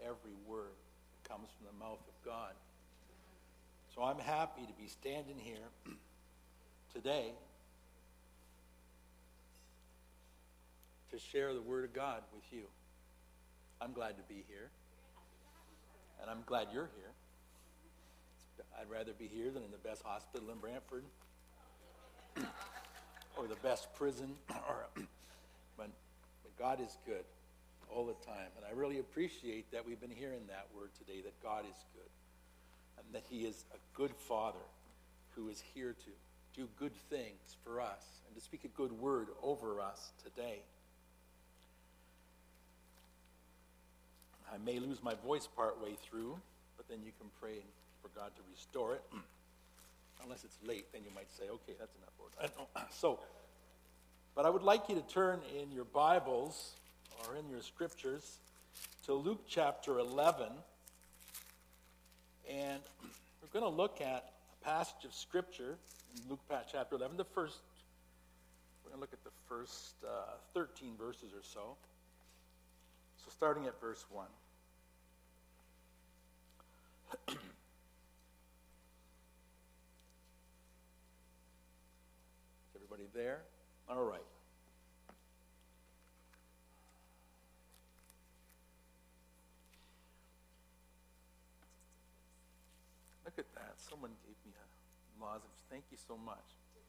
every word that comes from the mouth of God. So I'm happy to be standing here today to share the Word of God with you. I'm glad to be here, and I'm glad you're here. I'd rather be here than in the best hospital in Brantford or the best prison. But God is good all the time, and I really appreciate that we've been hearing that word today, that God is good, and that He is a good Father who is here to do good things for us and to speak a good word over us today. I may lose my voice partway through, but then you can pray for God to restore it. Unless it's late, then you might say, okay, that's enough, Lord. But I would like you to turn in your Bibles or in your scriptures to Luke chapter 11. And we're going to look at a passage of scripture in Luke chapter 11. We're going to look at the first 13 verses or so. So starting at verse 1. Is everybody there? All right. Look at that. Someone gave me a lozenge. Thank you so much.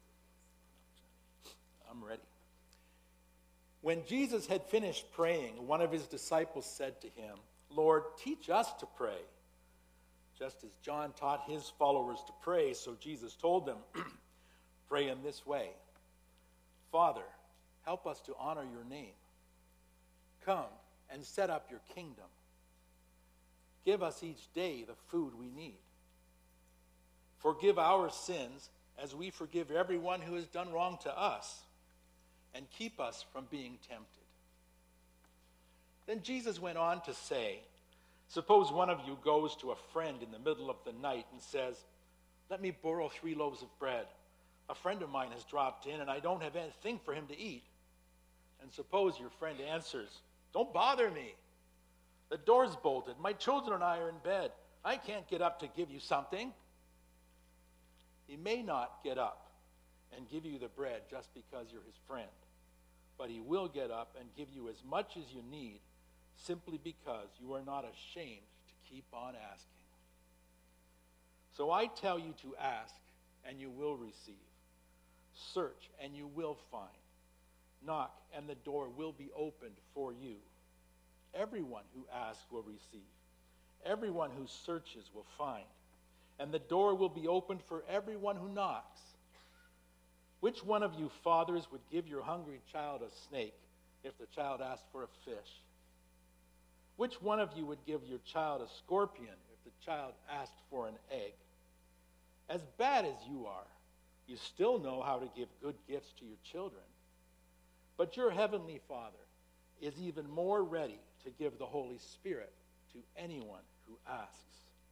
I'm ready. When Jesus had finished praying, one of his disciples said to him, "Lord, teach us to pray." Just as John taught his followers to pray, so Jesus told them, "Pray in this way. Father, help us to honor your name. Come and set up your kingdom. Give us each day the food we need. Forgive our sins as we forgive everyone who has done wrong to us, and keep us from being tempted." Then Jesus went on to say, "Suppose one of you goes to a friend in the middle of the night and says, 'Let me borrow 3 loaves of bread. A friend of mine has dropped in and I don't have anything for him to eat.' And suppose your friend answers, 'Don't bother me. The door's bolted. My children and I are in bed. I can't get up to give you something.' He may not get up and give you the bread just because you're his friend, but he will get up and give you as much as you need simply because you are not ashamed to keep on asking. So I tell you to ask, and you will receive. Search, and you will find. Knock, and the door will be opened for you. Everyone who asks will receive. Everyone who searches will find. And the door will be opened for everyone who knocks. Which one of you fathers would give your hungry child a snake if the child asked for a fish? Which one of you would give your child a scorpion if the child asked for an egg? As bad as you are, you still know how to give good gifts to your children. But your heavenly Father is even more ready to give the Holy Spirit to anyone who asks.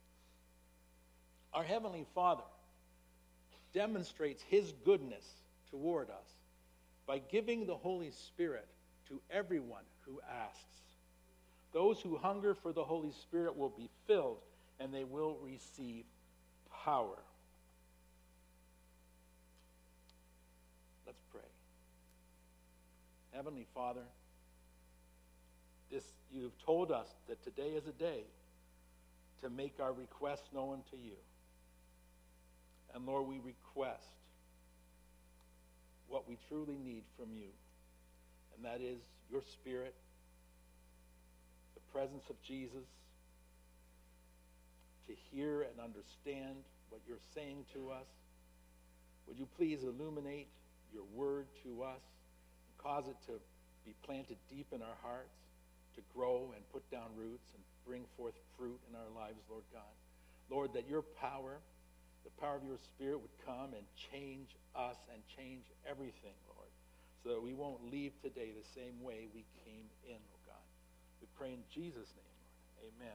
Our Heavenly Father demonstrates His goodness toward us by giving the Holy Spirit to everyone who asks. Those who hunger for the Holy Spirit will be filled, and they will receive power. Let's pray. Heavenly Father, you've told us that today is a day to make our requests known to you. And Lord, we request what we truly need from you, and that is your Spirit, the presence of Jesus, to hear and understand what you're saying to us. Would you please illuminate your word to us and cause it to be planted deep in our hearts, to grow and put down roots and bring forth fruit in our lives, Lord God. Lord, that your power, the power of your Spirit would come and change us and change everything, Lord, so that we won't leave today the same way we came in, oh God. We pray in Jesus' name, Lord. Amen.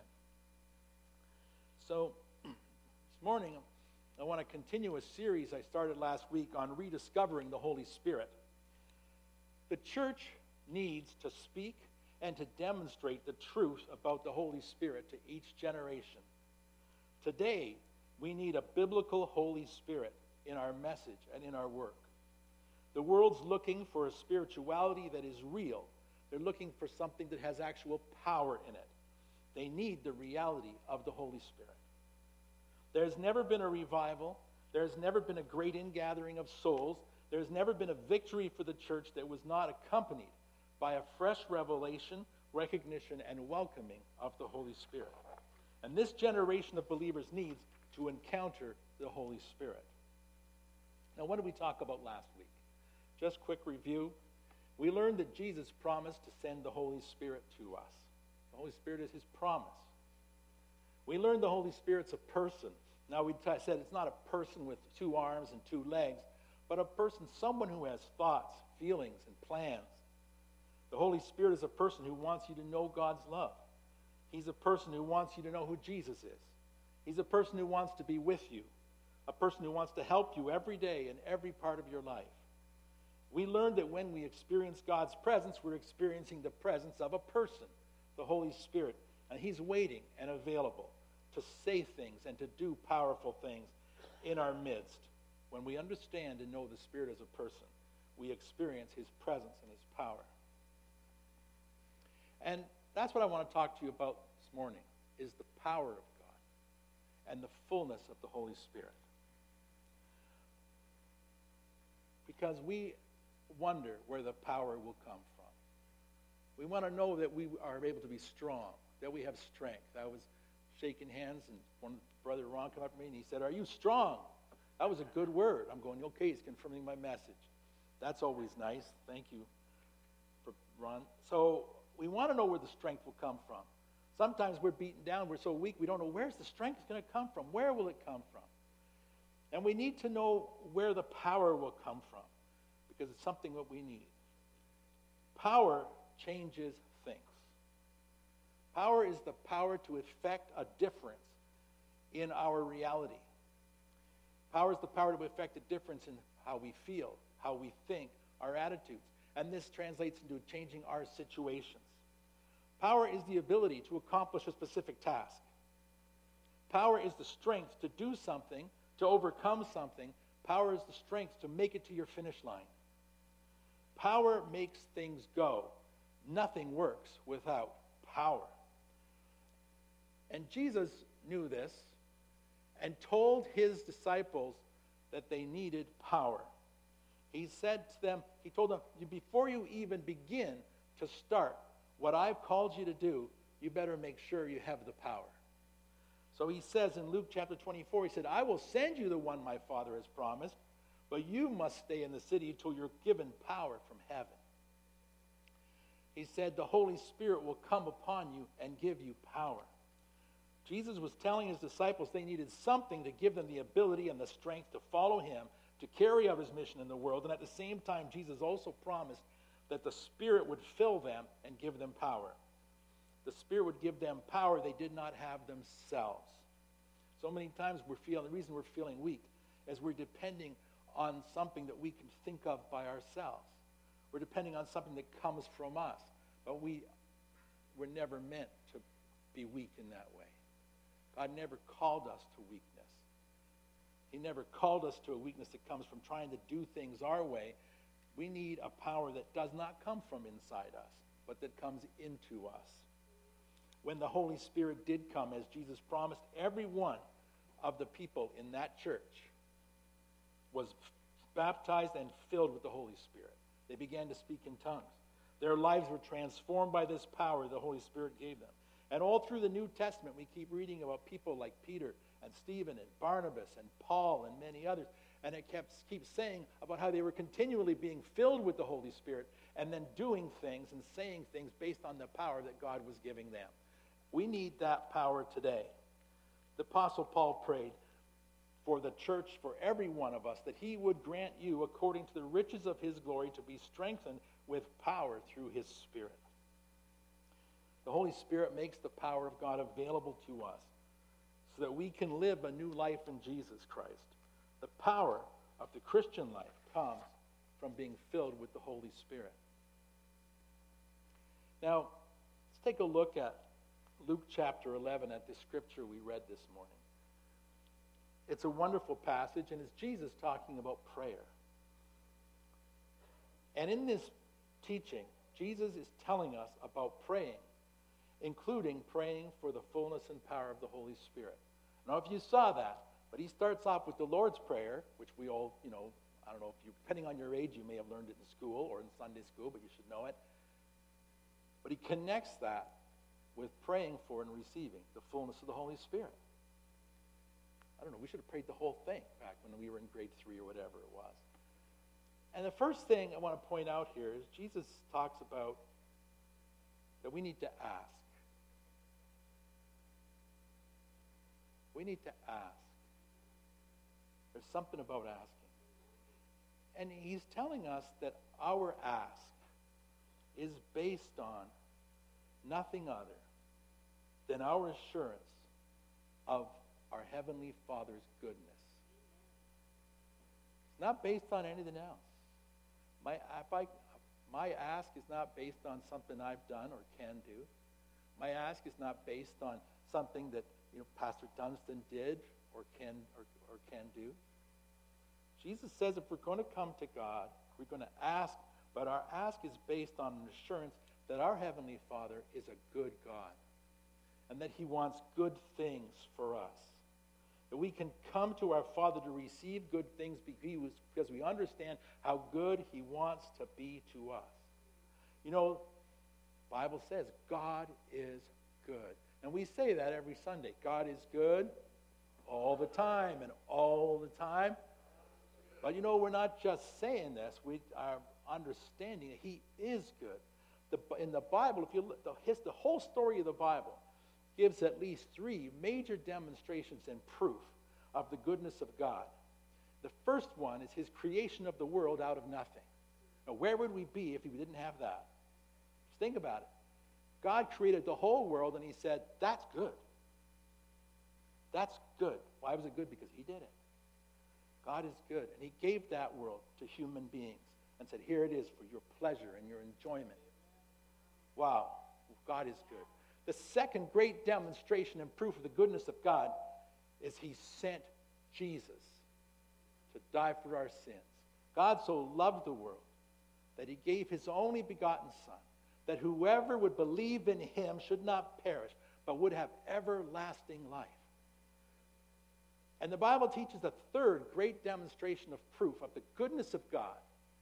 So, this morning, I want to continue a series I started last week on rediscovering the Holy Spirit. The church needs to speak and to demonstrate the truth about the Holy Spirit to each generation. Today, we need a biblical Holy Spirit in our message and in our work. The world's looking for a spirituality that is real. They're looking for something that has actual power in it. They need the reality of the Holy Spirit. There's never been a revival. There's never been a great ingathering of souls. There's never been a victory for the church that was not accompanied by a fresh revelation, recognition, and welcoming of the Holy Spirit. And this generation of believers needs to encounter the Holy Spirit. Now, what did we talk about last week? Just quick review. We learned that Jesus promised to send the Holy Spirit to us. The Holy Spirit is his promise. We learned the Holy Spirit's a person. Now, we said it's not a person with 2 arms and 2 legs, but a person, someone who has thoughts, feelings, and plans. The Holy Spirit is a person who wants you to know God's love. He's a person who wants you to know who Jesus is. He's a person who wants to be with you, a person who wants to help you every day in every part of your life. We learned that when we experience God's presence, we're experiencing the presence of a person, the Holy Spirit, and he's waiting and available to say things and to do powerful things in our midst. When we understand and know the Spirit as a person, we experience his presence and his power. And that's what I want to talk to you about this morning, is the power of God and the fullness of the Holy Spirit. Because we wonder where the power will come from. We want to know that we are able to be strong, that we have strength. I was shaking hands, and Brother Ron came up to me, and he said, "Are you strong?" That was a good word. I'm going, okay, he's confirming my message. That's always nice. Thank you, for Ron. So we want to know where the strength will come from. Sometimes we're beaten down. We're so weak, we don't know where's the strength going to come from. Where will it come from? And we need to know where the power will come from, because it's something that we need. Power changes things. Power is the power to effect a difference in our reality. Power is the power to effect a difference in how we feel, how we think, our attitudes. And this translates into changing our situations. Power is the ability to accomplish a specific task. Power is the strength to do something, to overcome something. Power is the strength to make it to your finish line. Power makes things go. Nothing works without power. And Jesus knew this and told his disciples that they needed power. He said to them, he told them, before you even begin to start what I've called you to do, you better make sure you have the power. So he says in Luke chapter 24, he said, I will send you the one my Father has promised, but you must stay in the city until you're given power from heaven. He said, the Holy Spirit will come upon you and give you power. Jesus was telling his disciples they needed something to give them the ability and the strength to follow him, to carry out his mission in the world. And at the same time, Jesus also promised that the Spirit would fill them and give them power. The Spirit would give them power they did not have themselves. So many times the reason we're feeling weak is we're depending on something that we can think of by ourselves. We're depending on something that comes from us. But we were never meant to be weak in that way. God never called us to weakness. He never called us to a weakness that comes from trying to do things our way. We need a power that does not come from inside us, but that comes into us. When the Holy Spirit did come, as Jesus promised, every one of the people in that church was baptized and filled with the Holy Spirit. They began to speak in tongues. Their lives were transformed by this power the Holy Spirit gave them. And all through the New Testament, we keep reading about people like Peter and Stephen and Barnabas and Paul and many others. And it keeps saying about how they were continually being filled with the Holy Spirit and then doing things and saying things based on the power that God was giving them. We need that power today. The Apostle Paul prayed for the church, for every one of us, that he would grant you, according to the riches of his glory, to be strengthened with power through his Spirit. The Holy Spirit makes the power of God available to us so that we can live a new life in Jesus Christ. The power of the Christian life comes from being filled with the Holy Spirit. Now, take a look at Luke chapter 11, at the scripture we read this morning. It's a wonderful passage, and it's Jesus talking about prayer. And in this teaching, Jesus is telling us about praying, including praying for the fullness and power of the Holy Spirit. I don't know if you saw that, but he starts off with the Lord's Prayer, which we all, I don't know if you, depending on your age, you may have learned it in school or in Sunday school, but you should know it. But he connects that with praying for and receiving the fullness of the Holy Spirit. I don't know, we should have prayed the whole thing back when we were in grade 3 or whatever it was. And the first thing I want to point out here is Jesus talks about that we need to ask. We need to ask. There's something about asking. And he's telling us that our ask is based on nothing other than our assurance of our Heavenly Father's goodness. It's not based on anything else. My ask is not based on something I've done or can do. My ask is not based on something that Pastor Dunstan did or can do. Jesus says if we're going to come to God, we're going to ask, but our ask is based on an assurance that our Heavenly Father is a good God and that he wants good things for us. That we can come to our Father to receive good things because we understand how good he wants to be to us. The Bible says God is good. And we say that every Sunday. God is good all the time and all the time. But we're not just saying this. We are understanding that he is good. In the Bible, if you look, the whole story of the Bible gives at least 3 major demonstrations and proof of the goodness of God. The first one is his creation of the world out of nothing. Now, where would we be if we didn't have that? Just think about it. God created the whole world, and he said, that's good. That's good. Why was it good? Because he did it. God is good. And he gave that world to human beings and said, here it is for your pleasure and your enjoyment. Wow, God is good. The second great demonstration and proof of the goodness of God is he sent Jesus to die for our sins. God so loved the world that he gave his only begotten Son, that whoever would believe in him should not perish, but would have everlasting life. And the Bible teaches a third great demonstration of proof of the goodness of God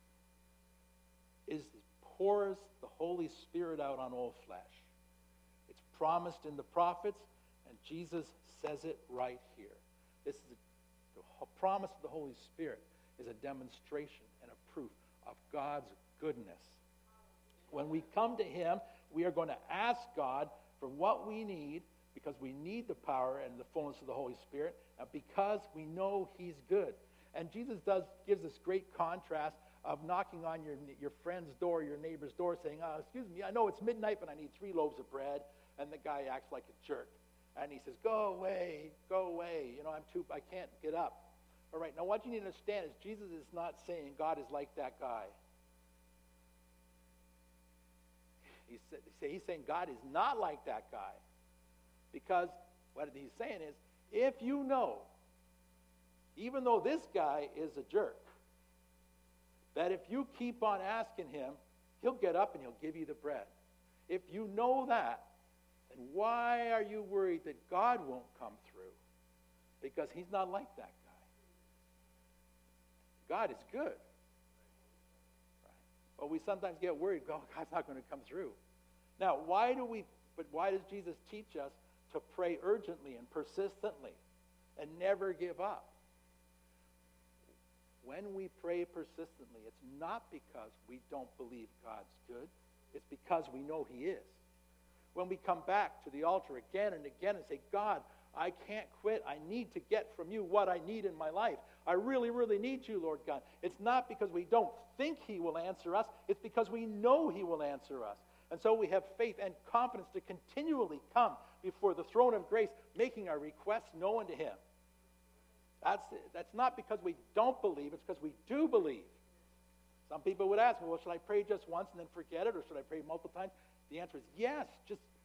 is he pours the Holy Spirit out on all flesh. It's promised in the prophets, and Jesus says it right here. The promise of the Holy Spirit is a demonstration and a proof of God's goodness. When we come to him, we are going to ask God for what we need because we need the power and the fullness of the Holy Spirit, and because we know he's good. And Jesus gives this great contrast of knocking on your friend's door, your neighbor's door, saying, excuse me, I know it's midnight, but I need 3 loaves of bread. And the guy acts like a jerk. And he says, go away. I can't get up. All right, now what you need to understand is Jesus is not saying God is like that guy. He's saying God is not like that guy. Because what he's saying is, if you know, even though this guy is a jerk, that if you keep on asking him, he'll get up and he'll give you the bread. If you know that, then why are you worried that God won't come through? Because he's not like that guy. God is good. Right? But we sometimes get worried, God's not going to come through. Now, why does Jesus teach us to pray urgently and persistently and never give up? When we pray persistently, it's not because we don't believe God's good. It's because we know he is. When we come back to the altar again and again and say, God, I can't quit. I need to get from you what I need in my life. I really, really need you, Lord God. It's not because we don't think he will answer us. It's because we know he will answer us. And so we have faith and confidence to continually come before the throne of grace, making our requests known to him. That's not because we don't believe. It's because we do believe. Some people would ask me, well, should I pray just once and then forget it, or should I pray multiple times? The answer is yes. Just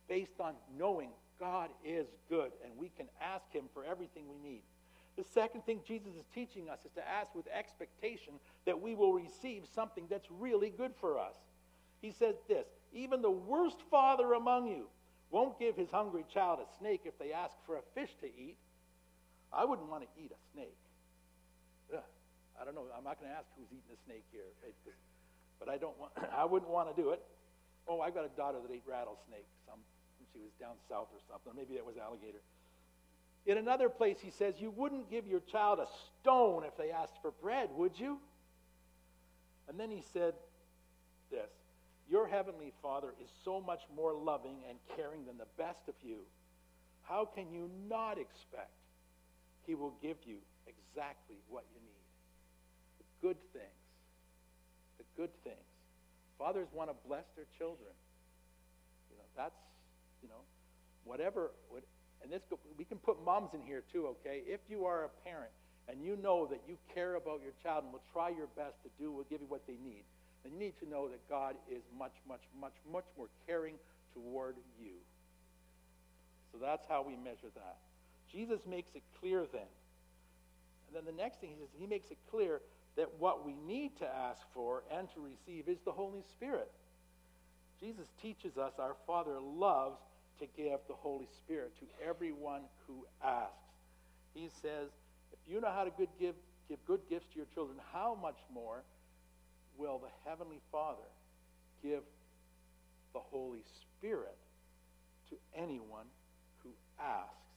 based on knowing God is good, and we can ask him for everything we need. The second thing Jesus is teaching us is to ask with expectation that we will receive something that's really good for us. He says this, even the worst father among you won't give his hungry child a snake if they ask for a fish to eat. I wouldn't want to eat a snake. Ugh. I don't know. I'm not going to ask who's eating a snake here. But I wouldn't want to do it. Oh, I've got a daughter that ate rattlesnakes. She was down south or something. Maybe that was alligator. In another place, he says, you wouldn't give your child a stone if they asked for bread, would you? And then he said this, your heavenly Father is so much more loving and caring than the best of you. How can you not expect he will give you exactly what you need? The good things. The good things. Fathers want to bless their children. That's, whatever. And we can put moms in here too, okay? If you are a parent and you know that you care about your child and will try your best to will give you what they need, then you need to know that God is much, much, much, much more caring toward you. So that's how we measure that. Jesus makes it clear then. And then the next thing he makes it clear that what we need to ask for and to receive is the Holy Spirit. Jesus teaches us our Father loves to give the Holy Spirit to everyone who asks. He says, if you know how to give good gifts to your children, how much more will the Heavenly Father give the Holy Spirit to anyone who asks?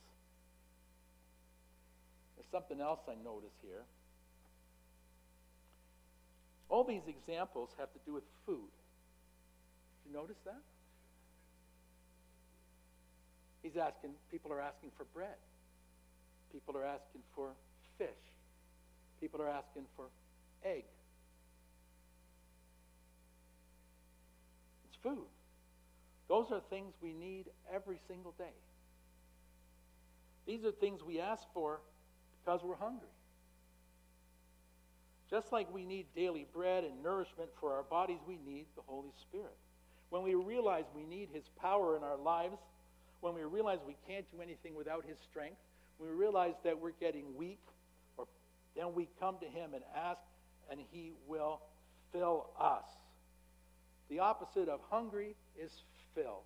There's something else I notice here. All these examples have to do with food. Did you notice that? People are asking for bread. People are asking for fish. People are asking for egg. It's food. Those are things we need every single day. These are things we ask for because we're hungry. Just like we need daily bread and nourishment for our bodies, we need the Holy Spirit. When we realize we need his power in our lives, when we realize we can't do anything without his strength, when we realize that we're getting weak, then we come to him and ask, and he will fill us. The opposite of hungry is filled.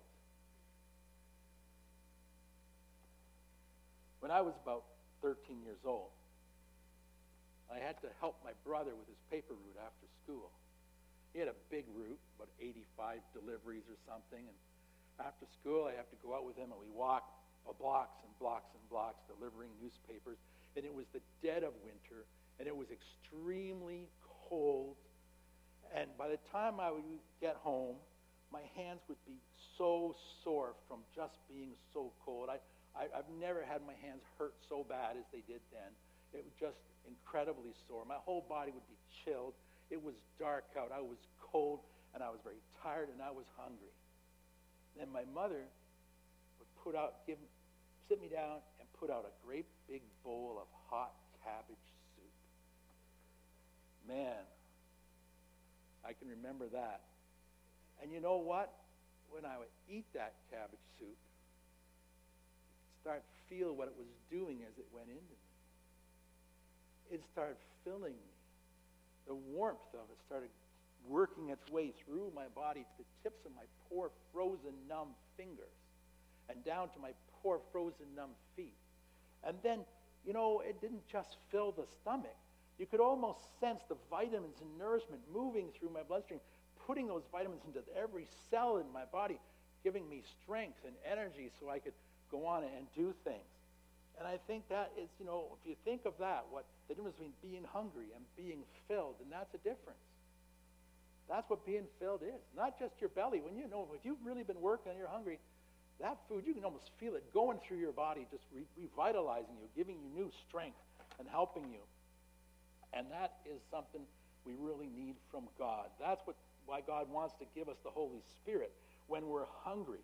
When I was about 13 years old, I had to help my brother with his paper route after school. He had a big route, about 85 deliveries or something, and after school I have to go out with him and we walk blocks and blocks and blocks delivering newspapers, and it was the dead of winter, and it was extremely cold, and by the time I would get home, my hands would be so sore from just being so cold. I've never had my hands hurt so bad as they did then. It was just incredibly sore. My whole body would be chilled. It was dark out. I was cold, and I was very tired, and I was hungry. Then my mother would sit me down and put out a great big bowl of hot cabbage soup. Man, I can remember that. And you know what? When I would eat that cabbage soup, start to feel what it was doing as it went into me. It started filling me. The warmth of it started working its way through my body to the tips of my poor frozen numb fingers and down to my poor frozen numb feet. And then, it didn't just fill the stomach. You could almost sense the vitamins and nourishment moving through my bloodstream, putting those vitamins into every cell in my body, giving me strength and energy so I could go on and do things. And I think that is, if you think of that, what the difference between being hungry and being filled, and that's a difference. That's what being filled is. Not just your belly. When if you've really been working and you're hungry, that food, you can almost feel it going through your body, just revitalizing you, giving you new strength and helping you. And that is something we really need from God. That's why God wants to give us the Holy Spirit when we're hungry.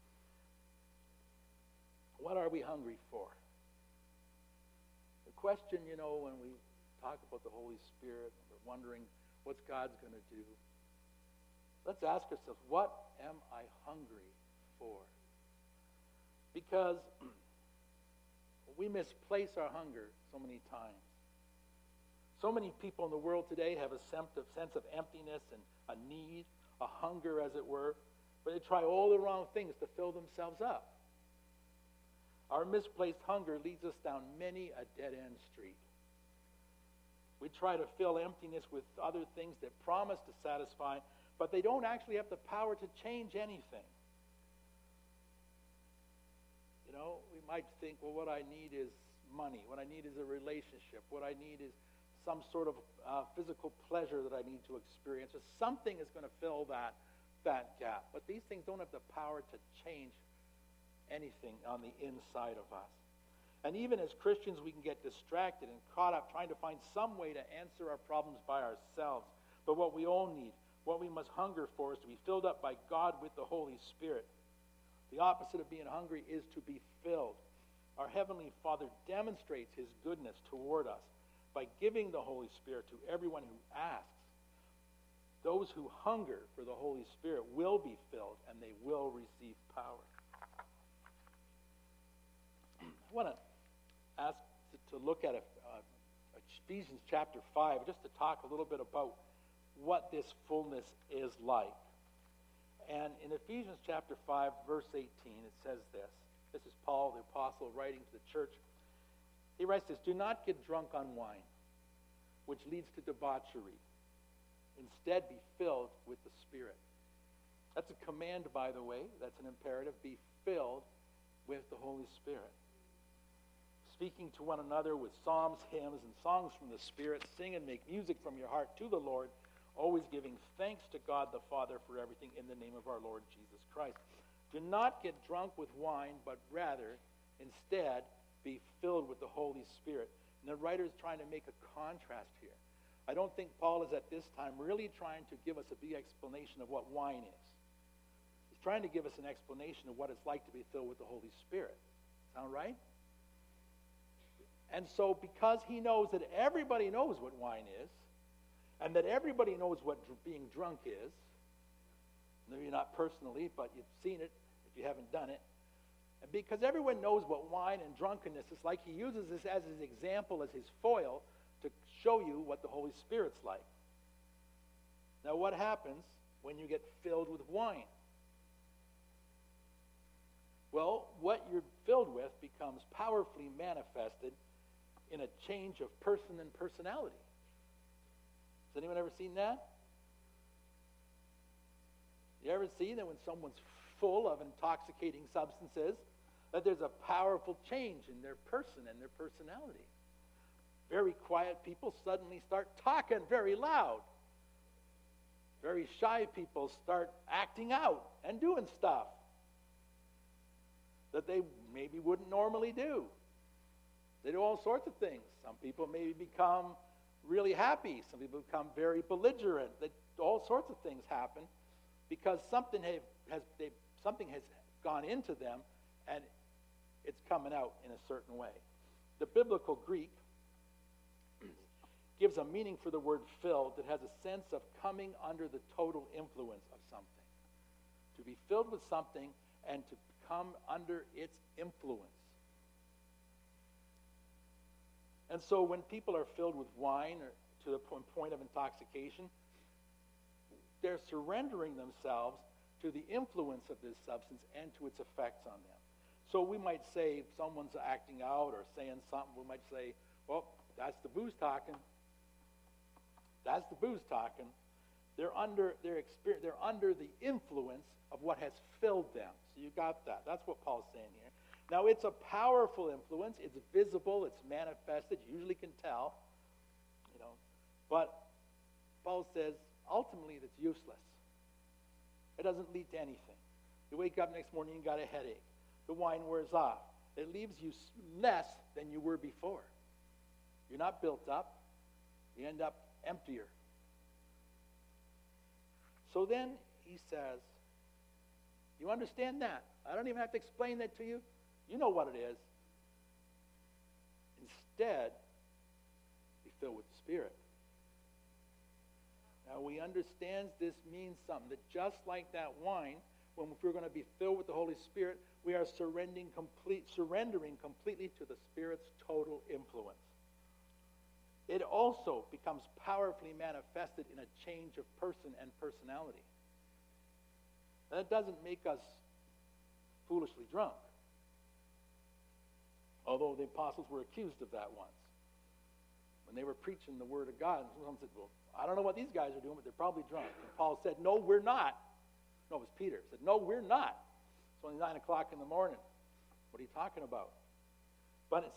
What are we hungry for? The question, when we talk about the Holy Spirit, we're wondering what's God's going to do. Let's ask ourselves, what am I hungry for? Because we misplace our hunger so many times. So many people in the world today have a sense of emptiness and a need, a hunger, as it were, but they try all the wrong things to fill themselves up. Our misplaced hunger leads us down many a dead-end street. We try to fill emptiness with other things that promise to satisfy, but they don't actually have the power to change anything. You know, we might think, well, what I need is money. What I need is a relationship. What I need is some sort of physical pleasure that I need to experience. Or something is going to fill that gap. But these things don't have the power to change anything on the inside of us. And even as Christians, we can get distracted and caught up trying to find some way to answer our problems by ourselves. But what we all need, what we must hunger for, is to be filled up by God with the Holy Spirit. The opposite of being hungry is to be filled. Our Heavenly Father demonstrates His goodness toward us by giving the Holy Spirit to everyone who asks. Those who hunger for the Holy Spirit will be filled, and they will receive power. I want to ask to look at Ephesians chapter 5, just to talk a little bit about what this fullness is like. And in Ephesians chapter 5, verse 18, it says this. This is Paul, the apostle, writing to the church. He writes this: "Do not get drunk on wine, which leads to debauchery. Instead, be filled with the Spirit." That's a command, by the way. That's an imperative. Be filled with the Holy Spirit. Speaking to one another with psalms, hymns, and songs from the Spirit, sing and make music from your heart to the Lord, always giving thanks to God the Father for everything in the name of our Lord Jesus Christ. Do not get drunk with wine, but rather, instead, be filled with the Holy Spirit. And the writer is trying to make a contrast here. I don't think Paul is at this time really trying to give us a big explanation of what wine is. He's trying to give us an explanation of what it's like to be filled with the Holy Spirit. Sound right? And so because he knows that everybody knows what wine is, and that everybody knows what being drunk is, maybe not personally, but you've seen it if you haven't done it, and because everyone knows what wine and drunkenness is like, he uses this as his example, as his foil, to show you what the Holy Spirit's like. Now, what happens when you get filled with wine? Well, what you're filled with becomes powerfully manifested in a change of person and personality. Has anyone ever seen that? You ever see that when someone's full of intoxicating substances, that there's a powerful change in their person and their personality? Very quiet people suddenly start talking very loud. Very shy people start acting out and doing stuff that they maybe wouldn't normally do. They do all sorts of things. Some people maybe become really happy. Some people become very belligerent. All sorts of things happen because something has gone into them and it's coming out in a certain way. The biblical Greek gives a meaning for the word filled that has a sense of coming under the total influence of something. To be filled with something and to come under its influence. And so when people are filled with wine or to the point of intoxication, they're surrendering themselves to the influence of this substance and to its effects on them. So we might say, if someone's acting out or saying something, we might say, well, that's the booze talking. That's the booze talking. They're under the influence of what has filled them. So you got that. That's what Paul's saying here. Now, it's a powerful influence. It's visible. It's manifested. You usually can tell. But Paul says, ultimately, it's useless. It doesn't lead to anything. You wake up next morning, you got a headache. The wine wears off. It leaves you less than you were before. You're not built up. You end up emptier. So then he says, you understand that? I don't even have to explain that to you. You know what it is. Instead, be filled with the Spirit. Now, we understand this means something. That just like that wine, if we're going to be filled with the Holy Spirit, We are surrendering completely to the Spirit's total influence. It also becomes powerfully manifested in a change of person and personality. That doesn't make us foolishly drunk, although the apostles were accused of that once. When they were preaching the Word of God, and someone said, well, I don't know what these guys are doing, but they're probably drunk. And Paul said, no, we're not. No, it was Peter. He said, no, we're not. It's only 9 o'clock in the morning. What are you talking about? But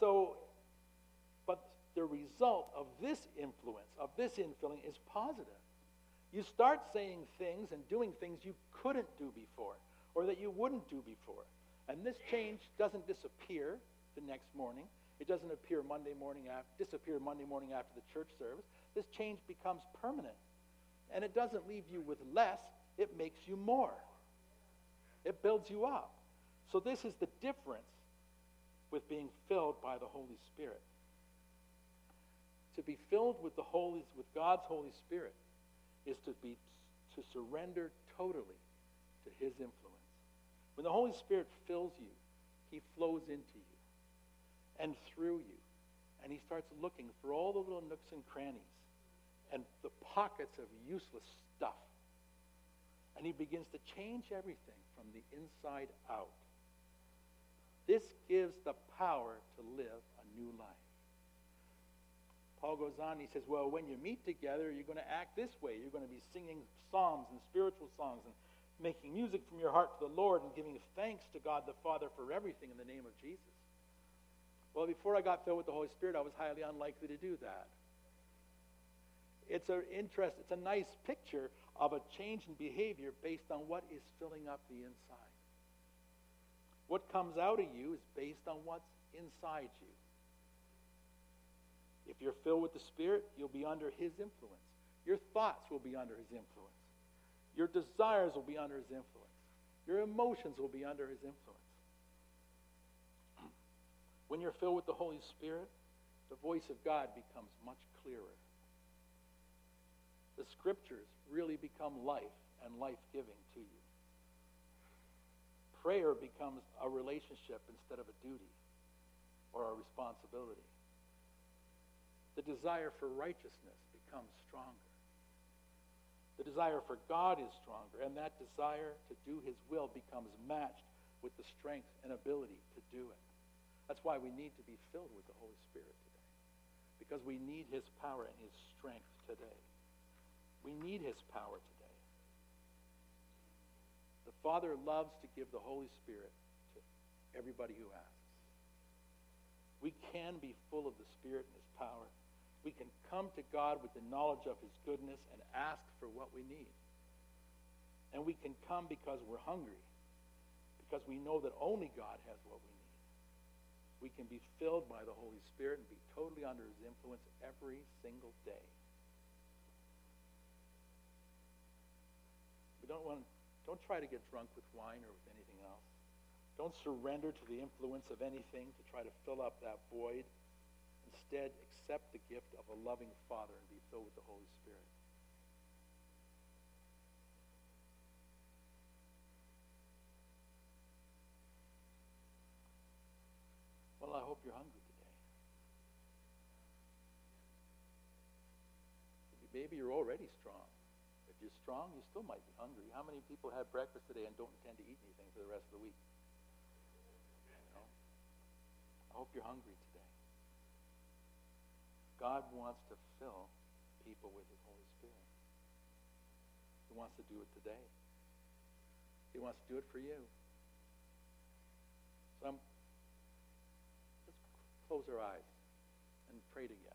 the result of this influence, of this infilling, is positive. You start saying things and doing things you couldn't do before, or that you wouldn't do before. And this change doesn't disappear the next morning. It doesn't disappear Monday morning after the church service. This change becomes permanent. And it doesn't leave you with less, it makes you more. It builds you up. So this is the difference with being filled by the Holy Spirit. To be filled with God's Holy Spirit is to surrender totally to His influence. When the Holy Spirit fills you, He flows into you and through you. And He starts looking for all the little nooks and crannies and the pockets of useless stuff. And He begins to change everything from the inside out. This gives the power to live a new life. Paul goes on, he says, well, when you meet together, you're going to act this way. You're going to be singing psalms and spiritual songs and making music from your heart to the Lord and giving thanks to God the Father for everything in the name of Jesus. Well, before I got filled with the Holy Spirit, I was highly unlikely to do that. It's a nice picture of a change in behavior based on what is filling up the inside. What comes out of you is based on what's inside you. If you're filled with the Spirit, you'll be under His influence. Your thoughts will be under His influence. Your desires will be under His influence. Your emotions will be under His influence. When you're filled with the Holy Spirit, the voice of God becomes much clearer. The Scriptures really become life and life-giving to you. Prayer becomes a relationship instead of a duty or a responsibility. The desire for righteousness becomes stronger. The desire for God is stronger, and that desire to do His will becomes matched with the strength and ability to do it. That's why we need to be filled with the Holy Spirit today, because we need His power and His strength today. We need His power today. The Father loves to give the Holy Spirit to everybody who asks. We can be full of the Spirit and His power. We can come to God with the knowledge of His goodness and ask for what we need. And we can come because we're hungry, because we know that only God has what we need. We can be filled by the Holy Spirit and be totally under His influence every single day. Don't try to get drunk with wine or with anything else. Don't surrender to the influence of anything to try to fill up that void. Instead, accept the gift of a loving Father and be filled with the Holy Spirit. Well, I hope you're hungry today. Maybe you're already strong. If you're strong, you still might be hungry. How many people had breakfast today and don't intend to eat anything for the rest of the week? You know? I hope you're hungry today. God wants to fill people with His Holy Spirit. He wants to do it today. He wants to do it for you. So let's close our eyes and pray together.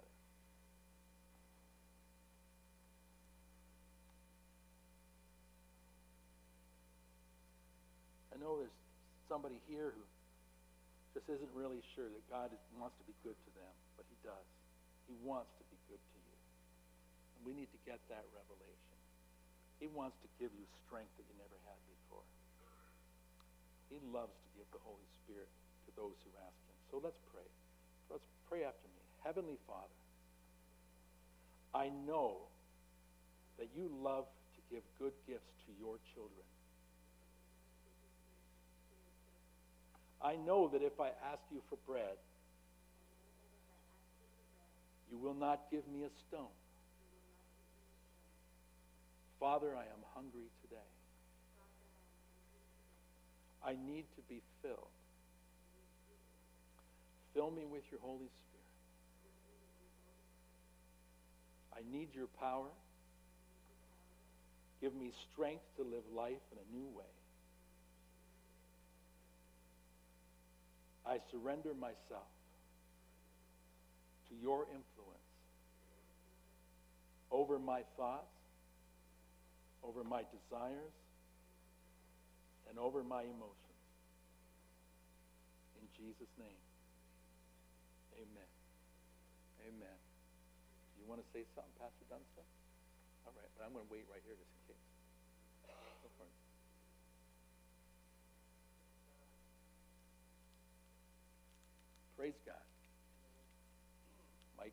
I know there's somebody here who just isn't really sure that God wants to be good to them, but He does. He wants to be good to you. And we need to get that revelation. He wants to give you strength that you never had before. He loves to give the Holy Spirit to those who ask Him. So let's pray. Let's pray after me. Heavenly Father, I know that you love to give good gifts to your children. I know that if I ask you for bread, you will not give me a stone. Father, I am hungry today. I need to be filled. Fill me with your Holy Spirit. I need your power. Give me strength to live life in a new way. I surrender myself to your influence over my thoughts, over my desires, and over my emotions. In Jesus' name, amen. Amen. You want to say something, Pastor Dunstone? All right, but I'm going to wait right here just in case. Go for it. Praise God. Mike.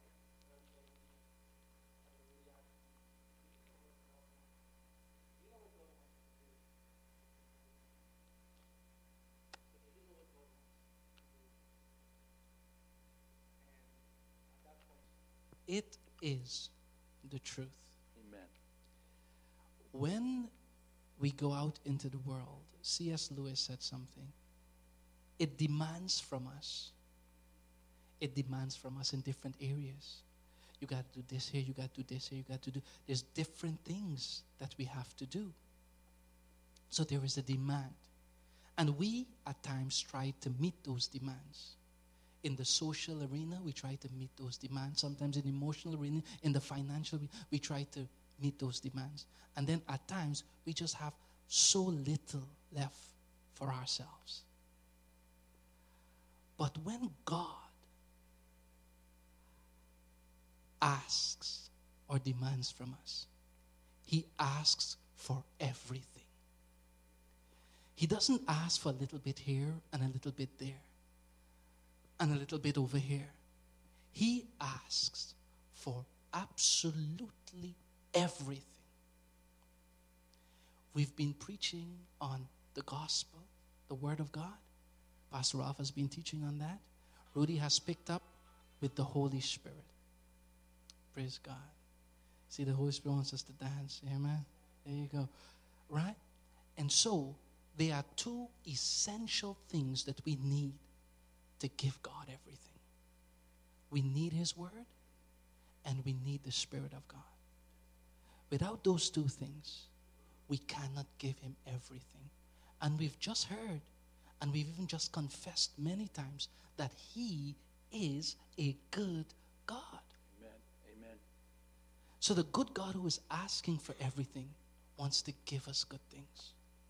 It is the truth. Amen. When we go out into the world, C.S. Lewis said something. It demands from us. It demands from us in different areas. You got to do this here, you got to do this here, you got to do. There's different things that we have to do. So there is a demand. And we, at times, try to meet those demands. In the social arena, we try to meet those demands. Sometimes in the emotional arena, in the financial arena, we try to meet those demands. And then at times, we just have so little left for ourselves. But when God asks or demands from us, He asks for everything. He doesn't ask for a little bit here and a little bit there and a little bit over here. He asks for absolutely everything. We've been preaching on the gospel, the Word of God. Pastor Ralph has been teaching on that. Rudy has picked up with the Holy Spirit. Praise God. See, the Holy Spirit wants us to dance. Amen. There you go. Right? And so, there are two essential things that we need to give God everything. We need His Word, and we need the Spirit of God. Without those two things, we cannot give Him everything. And we've just heard, and we've even just confessed many times that He is a good God. Amen. Amen. So the good God who is asking for everything wants to give us good things.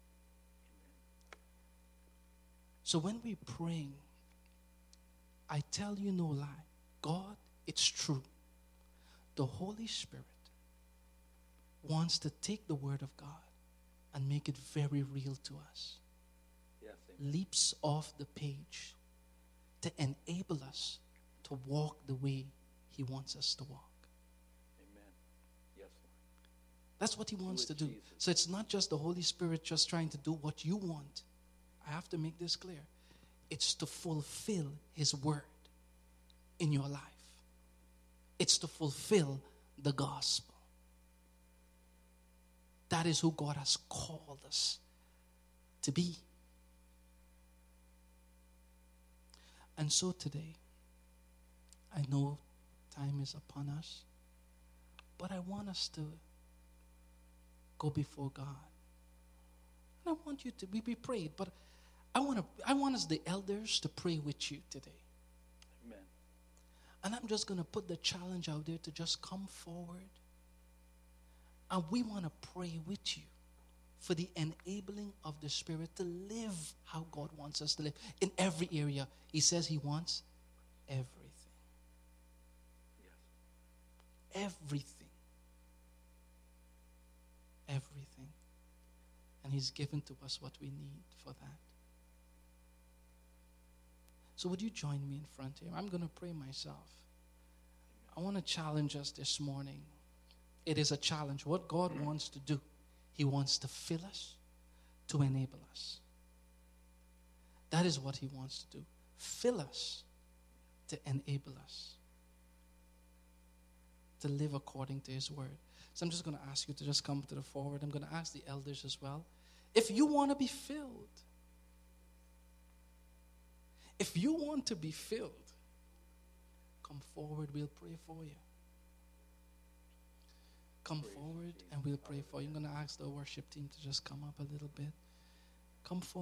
So when we pray, I tell you no lie, God, it's true. The Holy Spirit wants to take the Word of God and make it very real to us. Yes, amen. Leaps off the page to enable us to walk the way He wants us to walk. Amen. Yes, Lord. That's what He wants to do. Jesus. So it's not just the Holy Spirit just trying to do what you want. I have to make this clear. It's to fulfill His Word in your life. It's to fulfill the gospel. That is who God has called us to be. And so today, I know time is upon us, but I want us to go before God. And I want you to, we prayed, but I want us, the elders, to pray with you today. Amen. And I'm just going to put the challenge out there to just come forward. And we want to pray with you for the enabling of the Spirit to live how God wants us to live in every area. He says He wants everything. Yes. Everything. Everything. And He's given to us what we need for that. So would you join me in front here? I'm going to pray myself. I want to challenge us this morning. It is a challenge. What God wants to do, He wants to fill us, to enable us. That is what he wants to do. Fill us to enable us to live according to his word. So I'm just going to ask you to just come to the forward. I'm going to ask the elders as well. If you want to be filled, if you want to be filled, come forward, we'll pray for you. Come forward and we'll pray for you. I'm going to ask the worship team to just come up a little bit. Come forward.